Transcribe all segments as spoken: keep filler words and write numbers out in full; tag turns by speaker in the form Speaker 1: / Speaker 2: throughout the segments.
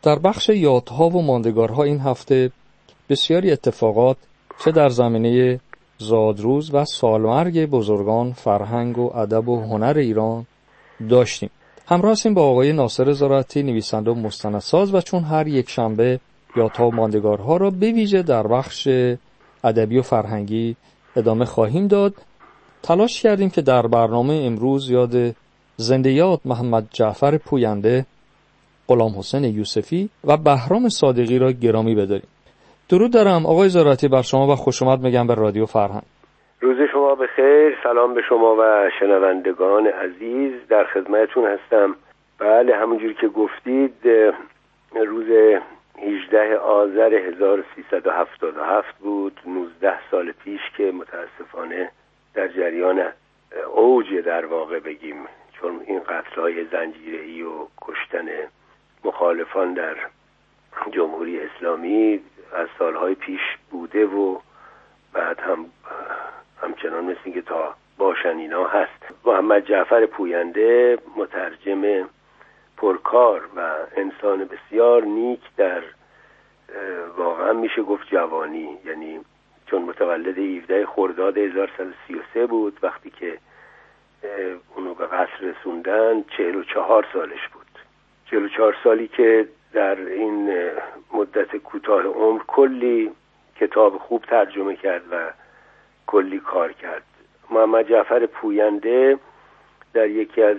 Speaker 1: در بخش یادها و ماندگارها این هفته بسیاری اتفاقات چه در زمینه زادروز و سالمرگ بزرگان فرهنگ و ادب و هنر ایران داشتیم. همراه هستیم با آقای ناصر زراعتی، نویسنده و مستندساز، و چون هر یک شنبه یادها و ماندگارها را به ویژه در بخش ادبی و فرهنگی ادامه خواهیم داد، تلاش کردیم که در برنامه امروز یاد زنده یاد محمد جعفر پوینده، غلام حسین یوسفی و بهرام صادقی را گرامی بداریم. درود دارم آقای زراعتی بر شما و خوش آمد میگم به رادیو فرهنگ.
Speaker 2: روز شما بخیر، سلام به شما و شنوندگان عزیز، در خدمتتون هستم. بله، همونجوری که گفتید روز هجدهم آذر هزار و سیصد و هفتاد و هفت بود، نوزده سال پیش که متاسفانه در جریان اوج در واقع بگیم، چون این قتل‌های زنجیره‌ای و کشتن مخالفان در جمهوری اسلامی از سالهای پیش بوده و بعد هم همچنان مثل که تا باشن اینا هست. محمد جعفر پوینده مترجم پرکار و انسان بسیار نیک در واقعا میشه گفت جوانی، یعنی چون متولد هفدهم خرداد هزار و سیصد و سی و سه بود، وقتی که اونو به قصر رسوندن چهل و چهار سالش بود. چهل و چهار سالی که در این مدت کوتاه عمر کلی کتاب خوب ترجمه کرد و کلی کار کرد. محمد جعفر پوینده در یکی از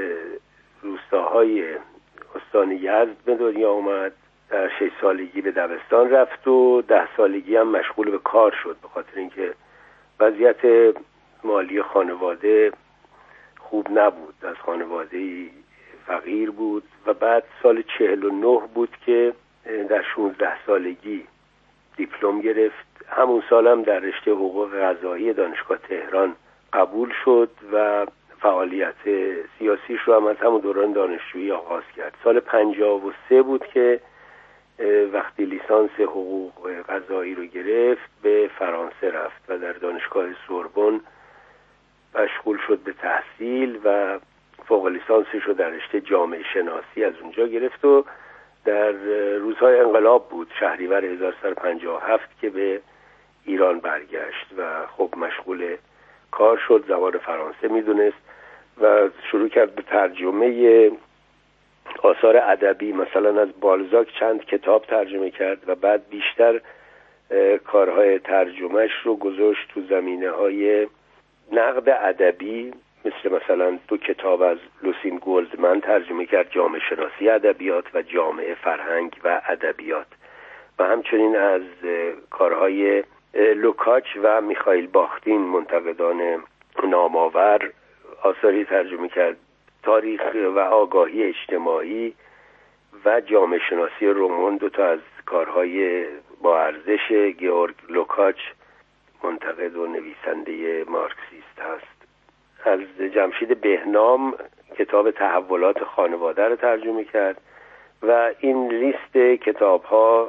Speaker 2: روستاهای استان یزد به دنیا اومد. در شش سالگی به دبستان رفت و ده سالگی هم مشغول به کار شد، به خاطر اینکه وضعیت مالی خانواده خوب نبود، از خانواده فقیر بود و بعد سال چهل و نه بود که در شانزده سالگی دیپلم گرفت. همون سال هم در رشته حقوق قضایی دانشگاه تهران قبول شد و فعالیت سیاسیش رو هم از همون دوران دانشجویی آغاز کرد. سال پنجاه و سه بود که وقتی لیسانس حقوق قضایی رو گرفت به فرانسه رفت و در دانشگاه سوربن مشغول شد به تحصیل و فوق لیسانسش رو در رشته جامعه شناسی از اونجا گرفت و در روزهای انقلاب بود، شهریور هزار و سیصد و پنجاه و هفت، که به ایران برگشت و خب مشغول کار شد، زبان فرانسه میدونست و شروع کرد به ترجمه آثار ادبی. مثلا از بالزاک چند کتاب ترجمه کرد و بعد بیشتر کارهای ترجمهش رو گذاشت تو زمینه‌های نقد ادبی، مثل مثلا دو کتاب از لوسین گولدمن ترجمه کرد، جامعه شناسی ادبیات و جامعه فرهنگ و ادبیات، و همچنین از کارهای لوکاچ و میخائیل باختین منتقدان نامآور آثاری ترجمه کرد. تاریخ و آگاهی اجتماعی و جامعه شناسی رومان دو تا از کارهای با ارزش گیورگ لوکاچ، منتقد و نویسنده مارکسیست هست. از جمشید بهنام کتاب تحولات خانواده رو ترجمه کرد و این لیست کتاب ها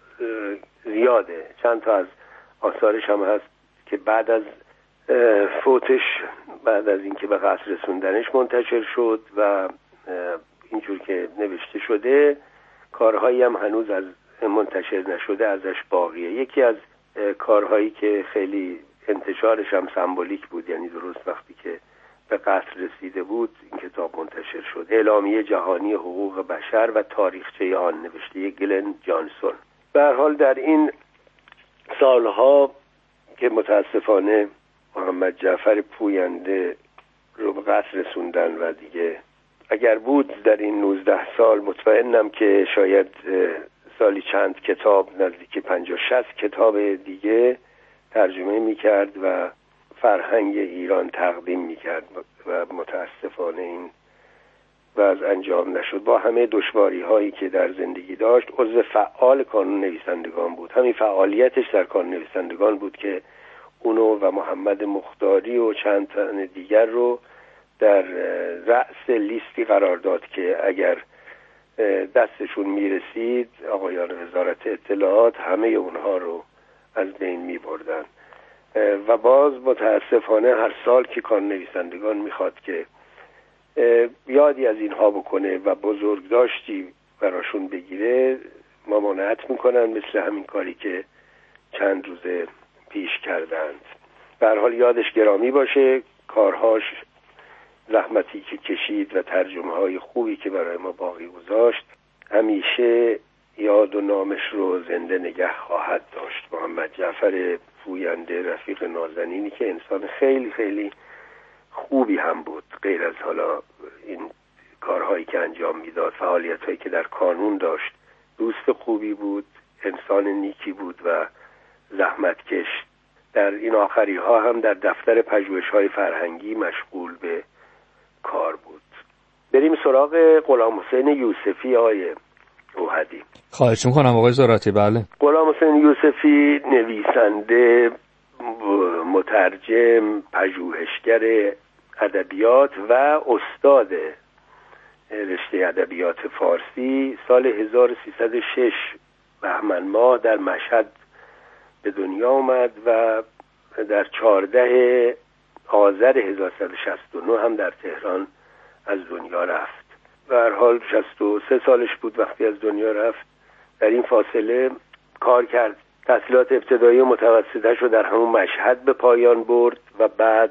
Speaker 2: زیاده. چند تا از آثارش هم هست که بعد از فوتش، بعد از اینکه به قصر رسوندنش منتشر شد و اینجور که نوشته شده، کارهایی هم هنوز از منتشر نشده ازش باقیه. یکی از کارهایی که خیلی انتشارش هم سمبولیک بود، یعنی درست وقتی که به قصر رسیده بود این کتاب منتشر شد، اعلامیه جهانی حقوق بشر و تاریخچه آن، نوشته گلن جانسون. به هر حال در این سالها که متاسفانه محمد جعفر پوینده رو به قصر رسوندن و دیگه اگر بود در این نوزده سال مطمئنم که شاید سالی چند کتاب، نزدیک پنجاه شصت کتاب دیگه ترجمه میکرد و فرهنگ ایران تقدیم میکرد و متاسفانه این وضع انجام نشد. با همه دشواری هایی که در زندگی داشت، عضو فعال کانون نویسندگان بود. همین فعالیتش در کانون نویسندگان بود که اونو و محمد مختاری و چند تن دیگر رو در رأس لیستی قرار داد که اگر دستشون میرسید آقایان وزارت اطلاعات همه اونها رو از بین میبردن. و باز متاسفانه هر سال که کانون نویسندگان میخواد که یادی از اینها بکنه و بزرگداشتی براشون بگیره ممانعت میکنن، مثل همین کاری که چند روز پیش کردند. به هر حال یادش گرامی باشه، کارهاش، زحمتی که کشید و ترجمه های خوبی که برای ما باقی گذاشت همیشه یاد و نامش رو زنده نگه خواهد داشت. محمد جعفر پوینده، رفیق نازنینی که انسان خیلی خیلی خوبی هم بود، غیر از حالا این کارهایی که انجام میداد، فعالیت‌هایی که در کانون داشت، دوست خوبی بود، انسان نیکی بود و زحمتکش. در این آخری ها هم در دفتر پژوهش‌های فرهنگی مشغول به کار بود. بریم سراغ غلام حسین یوسفی. آقای اوحدی،
Speaker 1: خواهش میکنم آقای زاراتی. بله،
Speaker 2: غلام حسین یوسفی نویسنده، مترجم، پژوهشگر ادبیات و استاد رشته ادبیات فارسی، سال هزار و سیصد و شش بهمن ماه در مشهد به دنیا آمد و در چهارده آذر هزار و سیصد و شصت و نه هم در تهران از دنیا رفت. به هر حال شصت و سه سالش بود وقتی از دنیا رفت. در این فاصله کار کرد، تحصیلات ابتدایی و متوسطه‌اش رو در همون مشهد به پایان برد و بعد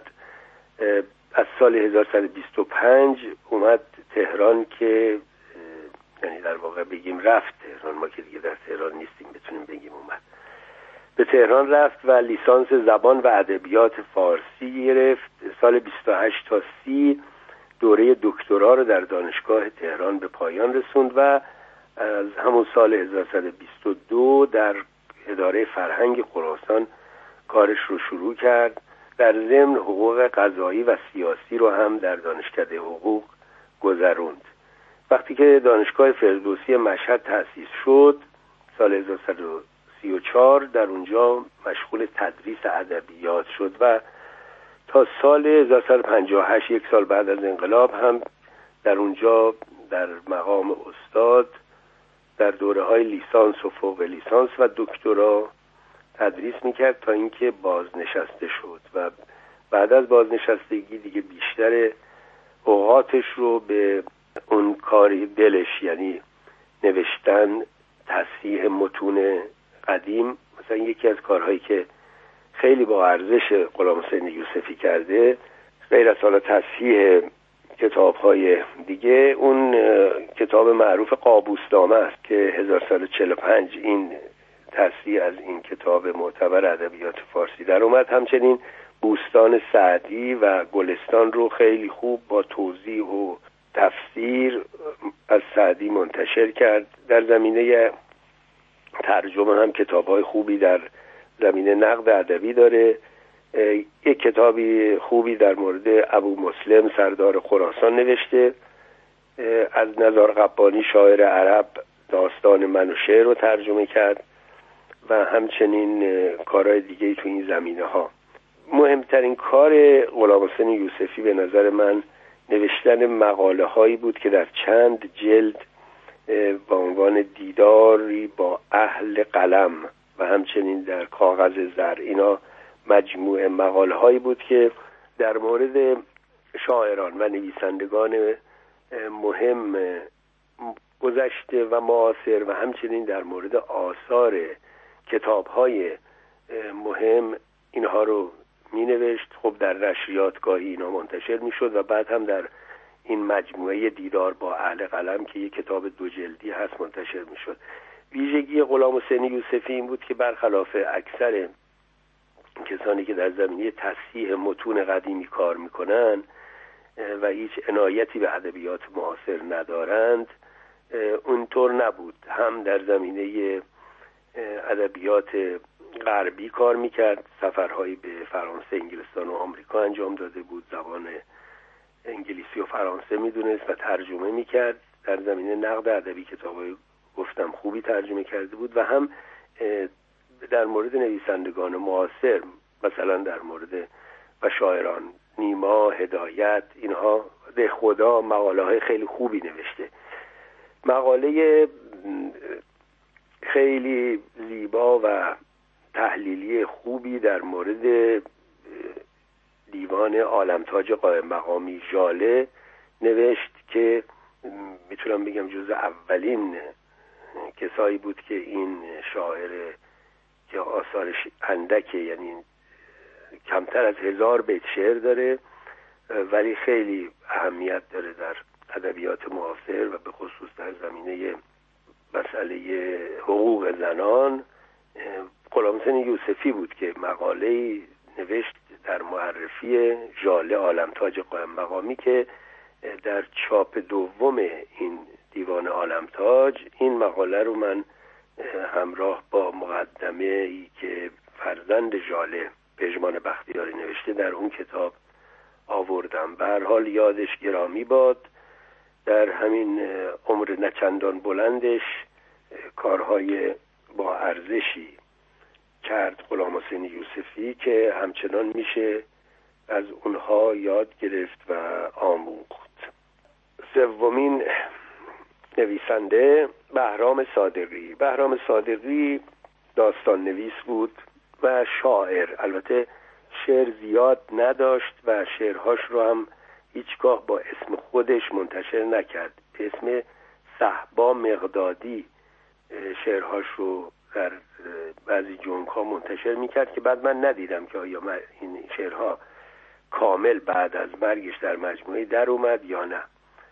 Speaker 2: از سال هزار و سیصد و بیست و پنج اومد تهران که یعنی در واقع بگیم رفت تهران، ما که دیگه در تهران نیستیم بتونیم بگیم اومد. به تهران رفت و لیسانس زبان و ادبیات فارسی گرفت. سال بیست و هشت تا سی دوره دکترا رو در دانشگاه تهران به پایان رسوند و از همون سال هزار و سیصد و بیست و دو در اداره فرهنگ خراسان کارش رو شروع کرد. در ضمن حقوق قضایی و سیاسی رو هم در دانشکده حقوق گذروند. وقتی که دانشگاه فردوسی مشهد تأسیس شد سال هزار و سیصد و سی و چهار در اونجا مشغول تدریس ادبیات شد و تا سال هزار و سیصد و پنجاه و هشت، یک سال بعد از انقلاب، هم در اونجا در مقام استاد در دوره‌های لیسانس و فوق لیسانس و دکترا تدریس میکرد تا اینکه بازنشسته شد و بعد از بازنشستگی دیگه بیشتر اوقاتش رو به اون کاری دلش، یعنی نوشتن، تصحیح متون قدیم، مثلا یکی از کارهایی که خیلی با ارزش غلام حسین یوسفی کرده، غیر از حالا تصحیح کتاب‌های دیگه، اون کتاب معروف قابوسنامه است که هزار و سیصد و چهل و پنج این تصحیح از این کتاب معتبر ادبیات فارسی در اومد. همچنین بوستان سعدی و گلستان رو خیلی خوب با توضیح و تفسیر از سعدی منتشر کرد. در زمینه ترجمه هم کتاب‌های خوبی در زمینه نقد ادبی داره. یک کتابی خوبی در مورد ابو مسلم سردار خراسان نوشته. از نزار قبانی شاعر عرب داستان من و شعر رو ترجمه کرد و همچنین کارهای دیگه تو این زمینه ها. مهمترین کار غلام حسین یوسفی به نظر من نوشتن مقاله هایی بود که در چند جلد با عنوان دیداری با اهل قلم و همچنین در کاغذ زر، اینا مجموعه مقاله هایی بود که در مورد شاعران و نویسندگان مهم گذشته و معاصر و همچنین در مورد آثار کتاب های مهم اینها رو می نوشت. خب در نشریات گاهی اینا منتشر می شد و بعد هم در این مجموعه دیدار با اهل قلم که یک کتاب دو جلدی هست منتشر می شد. ویژگی غلام حسین یوسفی این بود که برخلاف اکثر کسانی که در زمینه تصحیح متون قدیمی کار میکنن و هیچ عنایتی به ادبیات معاصر ندارند، اونطور نبود. هم در زمینه ادبیات غربی کار میکرد، سفرهایی به فرانسه، انگلستان و آمریکا انجام داده بود، زبان انگلیسی و فرانسه میدونست و ترجمه میکرد. در زمینه نقد ادبی کتابای گفتم خوبی ترجمه کرده بود و هم در مورد نویسندگان معاصر، مثلا در مورد و شاعران نیما، هدایت، اینها، ده خدا، مقاله های خیلی خوبی نوشته. مقاله خیلی زیبا و تحلیلی خوبی در مورد دیوان عالمتاج قائم مقامی ژاله نوشت که میتونم بگم جز اولین کسایی بود که این شاعر که آثارش اندکه، یعنی کمتر از هزار بیت شعر داره ولی خیلی اهمیت داره در ادبیات معاصر و به خصوص در زمینه مسئله حقوق زنان. غلامحسین یوسفی بود که مقاله‌ای نوشت در معرفی ژاله عالمتاج قائم مقامی که در چاپ دوم این دیوان عالمتاج این مقاله رو من همراه با مقدمه ای که فرزند ژاله پژمان بختیاری نوشته در اون کتاب آوردم. به هر حال یادش گرامی باد. در همین عمر نچندان بلندش کارهای با ارزشی کرد غلامحسین یوسفی که همچنان میشه از اونها یاد گرفت و آموخت. سومین نویسنده بهرام صادقی. بهرام صادقی داستان نویس بود و شاعر. البته شعر زیاد نداشت و شعرهاش رو هم هیچگاه با اسم خودش منتشر نکرد. به اسم صحبا مقدادی شعرهاش رو در بعضی جنگ‌ها منتشر میکرد که بعد من ندیدم که آیا این شعرها کامل بعد از مرگش در مجموعه در اومد یا نه.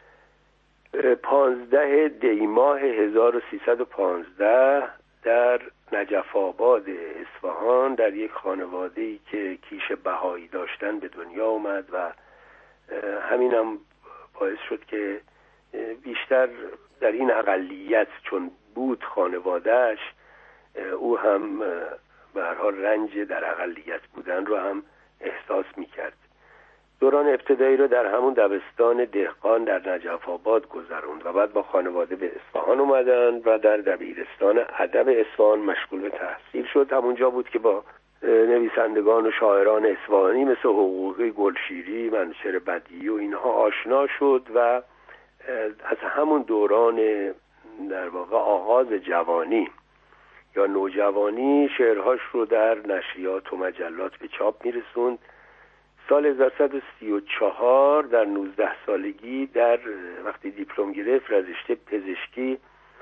Speaker 2: پانزده دی ماه هزار و سیصد و پانزده در نجف آباد اصفهان در یک خانواده‌ای که کیش بهایی داشتن به دنیا اومد و همین هم باعث شد که بیشتر در این اقلیت چون بود خانوادهش، او هم به هر حال رنج در اقلیت بودن رو هم احساس میکرد. دوران ابتدایی رو در همون دبستان دهقان در نجف آباد گذروند و بعد با خانواده به اصفهان اومدن و در دبیرستان ادب اصفهان مشغول به تحصیل شد. همونجا بود که با نویسندگان و شاعران اصفهانی مثل حقوقی، گلشیری، منوچهر بدیعی و اینها آشنا شد و از همون دوران در واقع آغاز جوانی یا نوجوانی شعرهاش رو در نشریات و مجلات به چاپ میرسوند. سال هزار و سیصد و سی و چهار در نوزده سالگی در وقتی دیپلم گرفت رشته پزشکی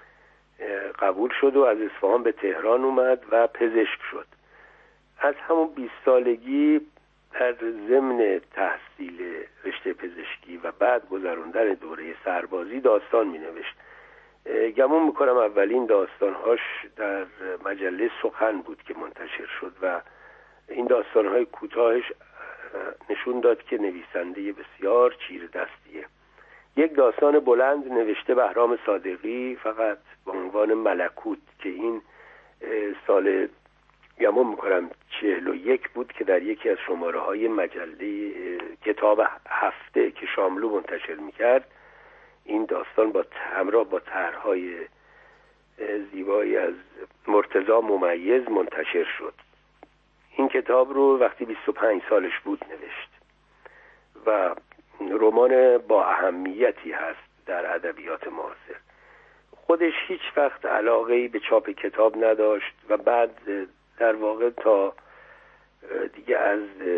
Speaker 2: قبول شد و از اصفهان به تهران اومد و پزشک شد. از همون بیست سالگی در ضمن تحصیل رشته پزشکی و بعد گذراندن دوره سربازی داستان می نوشت. گمون میکنم اولین داستانهاش در مجله سخن بود که منتشر شد و این داستانهای کوتاهش نشون داد که نویسنده بسیار چیر دستیه. یک داستان بلند نوشته بهرام صادقی فقط با عنوان ملکوت که این سال گمون میکنم چهل و یک بود که در یکی از شماره های مجله کتاب هفته که شاملو منتشر میکرد این داستان با همراه با طرح‌های زیبایی از مرتضی ممیز منتشر شد. این کتاب رو وقتی بیست و پنج سالش بود نوشت و رمان با اهمیتی هست در ادبیات معاصر. خودش هیچ وقت علاقه‌ای به چاپ کتاب نداشت و بعد در واقع تا دیگه از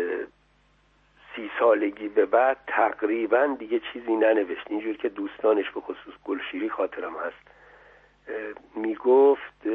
Speaker 2: سی سالگی به بعد تقریبا دیگه چیزی ننوشت. اینجور که دوستانش به خصوص گلشیری خاطرم هست میگفت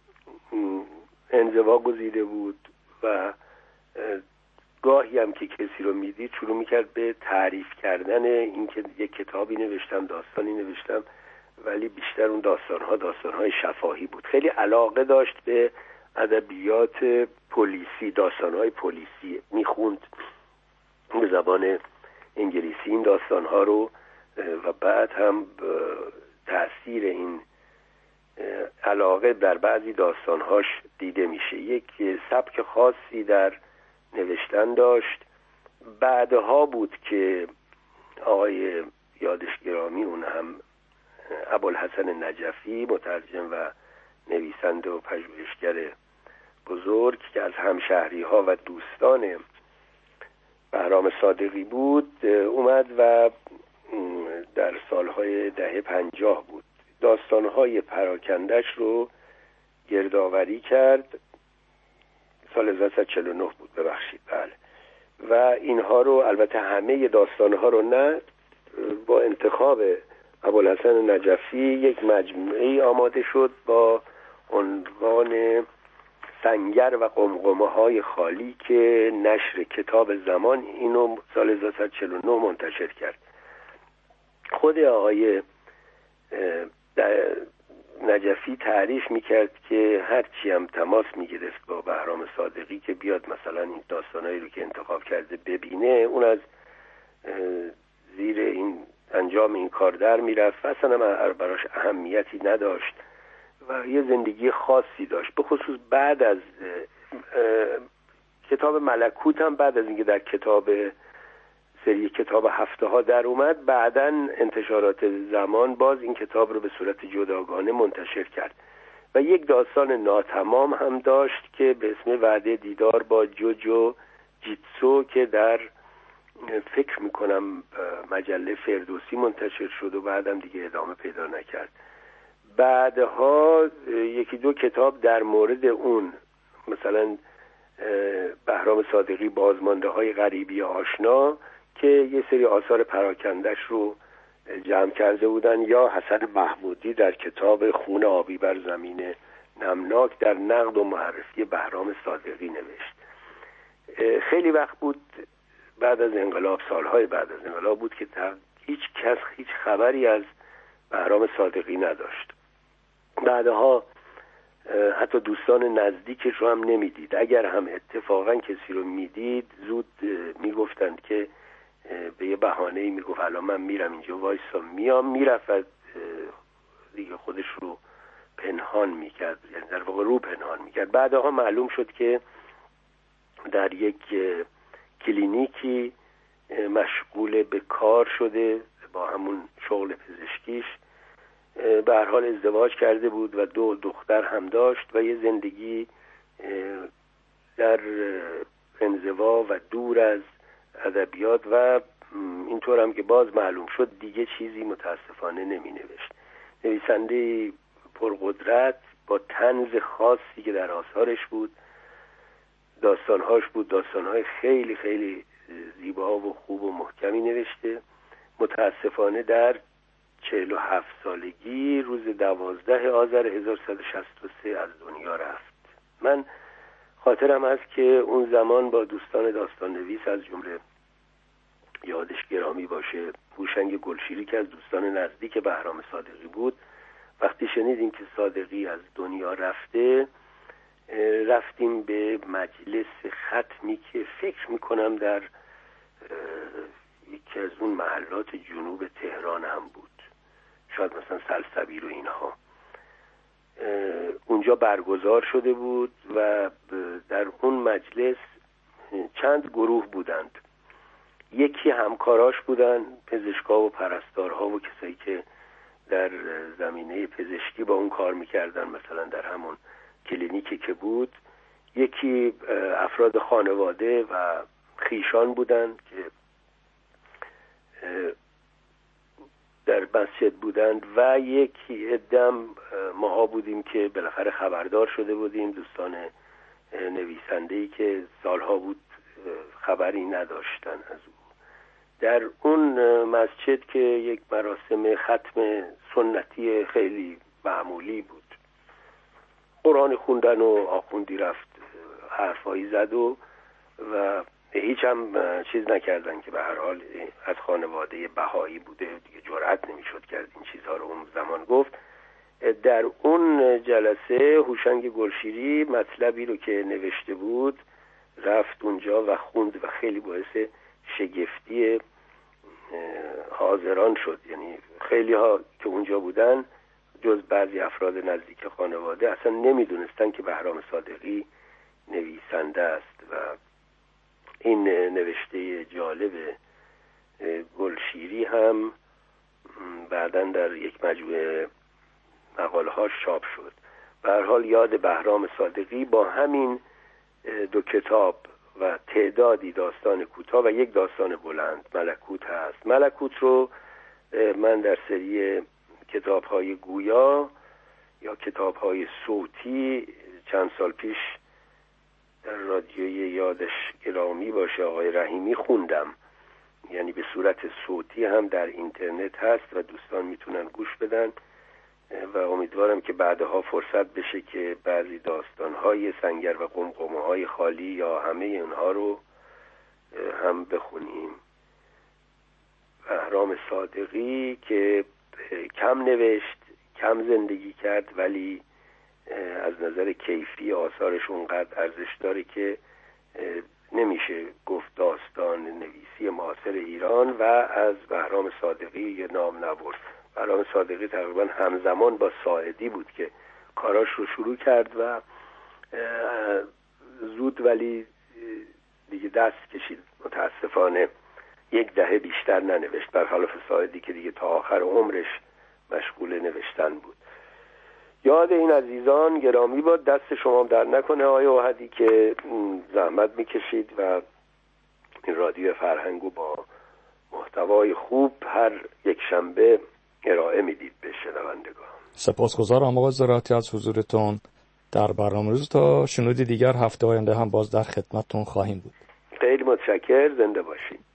Speaker 2: انزوا گزیده بود و گاهی هم که کسی رو میدید شروع میکرد به تعریف کردن این که یک کتابی نوشتم، داستانی نوشتم، ولی بیشتر اون داستانها داستانهای شفاهی بود. خیلی علاقه داشت به ادبیات پلیسی، داستانهای پلیسی میخوند به زبان انگلیسی این داستانها رو و بعد هم تأثیر این علاقه در بعضی داستانهاش دیده میشه. یک سبک خاصی در نوشتن داشت. بعدها بود که آقای یادش گرامی اون هم ابوالحسن نجفی مترجم و نویسنده و پژوهشگر بزرگ که از همشهری ها و دوستان بهرام صادقی بود اومد و در سالهای دهه پنجاه بود داستانهای پراکندش رو گردآوری کرد. سال هزار و سیصد و چهل و نه بود ببخشید بله. و اینها رو البته همه داستانها رو نه با انتخاب ابوالحسن نجفی یک مجموعه آماده شد با عنوان سنگر و قمقمه های خالی که نشر کتاب زمان اینو سال هزار و سیصد و چهل و نه منتشر کرد. خود آقای نجفی تعریف میکرد که هرچی هم تماس میگرفت با بهرام صادقی که بیاد مثلا این داستانایی رو که انتخاب کرده ببینه، اون از زیر این انجام این کار در میرفت و اصلا براش اهمیتی نداشت و یه زندگی خاصی داشت. به خصوص بعد از کتاب ملکوت هم، بعد از اینکه در کتاب سری کتاب هفته ها در اومد، بعداً انتشارات زمان باز این کتاب رو به صورت جداگانه منتشر کرد و یک داستان ناتمام هم داشت که به اسم وعده دیدار با جوجو جیتسو که در فکر میکنم مجله فردوسی منتشر شد و بعدم دیگه ادامه پیدا نکرد. بعدها یکی دو کتاب در مورد اون، مثلا بهرام صادقی بازمانده های غریبی آشنا که یه سری آثار پراکندش رو جمع کرده بودن، یا حسن محمودی در کتاب خون آبی بر زمین نمناک در نقد و معرفی بهرام صادقی نوشت. خیلی وقت بود بعد از انقلاب، سالهای بعد از انقلاب بود که هیچ کس هیچ خبری از بهرام صادقی نداشت. بعدها حتی دوستان نزدیکش رو هم نمیدید. اگر هم اتفاقا کسی رو میدید زود میگفتند که به یه بهانه‌ای میگفت الان من میرم اینجا وایسا میام، میرفت دیگه خودش رو پنهان میکرد، یعنی در واقع رو پنهان میکرد. بعدها معلوم شد که در یک کلینیکی مشغول به کار شده با همون شغل پزشکیش، به هر حال ازدواج کرده بود و دو دختر هم داشت و یه زندگی در انزوا و دور از ادبیات و اینطور هم که باز معلوم شد دیگه چیزی متاسفانه نمی نوشت. نویسنده پرقدرت با طنز خاصی که در آثارش بود، داستانهاش بود داستانهای خیلی خیلی زیبا و خوب و محکمی نوشته. متاسفانه در چهل و هفت سالگی روز دوازده آذر هزار و سیصد و شصت و سه از دنیا رفت. من خاطرم هست که اون زمان با دوستان داستان نویس از جمله یادش گرامی باشه هوشنگ گلشیری که از دوستان نزدیک بهرام صادقی بود، وقتی شنیدیم که صادقی از دنیا رفته رفتیم به مجلس ختمی که فکر میکنم در یکی از اون محلات جنوب تهران هم بود، شاید مثلا سلسبیل و اینها، اونجا برگزار شده بود و در اون مجلس چند گروه بودند. یکی همکاراش بودن، پزشکا و پرستارها و کسایی که در زمینه پزشکی با اون کار میکردن، مثلا در همون کلینیکی که بود. یکی افراد خانواده و خیشان بودن که در مسجد بودند و یکی عدم ماها بودیم که بالاخره خبردار شده بودیم، دوستان نویسنده‌ای که سالها بود خبری نداشتن از او. در اون مسجد که یک مراسم ختم سنتی خیلی معمولی بود، قرآن خوندن و آخوندی رفت حرفایی زد و و هیچ هم چیز نکردن که به هر حال از خانواده بهایی بوده دیگه جرأت نمیشد کرد این چیزها رو اون زمان گفت. در اون جلسه هوشنگ گلشیری مطلبی رو که نوشته بود رفت اونجا و خوند و خیلی باعث شگفتی حاضران شد. یعنی خیلی ها که اونجا بودن جز بعضی افراد نزدیک خانواده اصلا نمیدونستن که بهرام صادقی نویسنده است و این نوشته جالب گلشیری هم بعداً در یک مجموعه مقاله‌هاش چاپ شد. به هر حال یاد بهرام صادقی با همین دو کتاب و تعدادی داستان کوتاه و یک داستان بلند ملکوت هست. ملکوت رو من در سری کتاب‌های گویا یا کتاب‌های صوتی چند سال پیش در رادیوی یادش گرامی باشه آقای رحیمی خوندم یعنی به صورت صوتی هم در اینترنت هست و دوستان میتونن گوش بدن و امیدوارم که بعدها فرصت بشه که بعضی داستان‌های سنگر و قمقمه‌های خالی یا همه اونها رو هم بخونیم. بهرام صادقی که کم نوشت، کم زندگی کرد، ولی از نظر کیفی آثارش اونقدر ارزش داره که نمیشه گفت داستان نویسی معاصر ایران و از بهرام صادقی یه نام نبرد. بهرام صادقی تقریبا همزمان با ساعدی بود که کاراش رو شروع کرد و زود ولی دیگه دست کشید، متاسفانه یک دهه بیشتر ننوشت، برخلاف ساعدی که دیگه تا آخر عمرش مشغول نوشتن بود. یاد این عزیزان گرامی باد. دست شما در نکنه آقای اوحدی که زحمت میکشید و این رادیو فرهنگو با محتوای خوب هر یک شنبه ارائه میدید به شنوندگان.
Speaker 1: سپاسگزارم آقای زراعتی از حضورتون در برنامه روز. تا شنودی دیگر هفته آینده هم باز در خدمتتون خواهیم بود.
Speaker 2: خیلی متشکر، زنده باشید.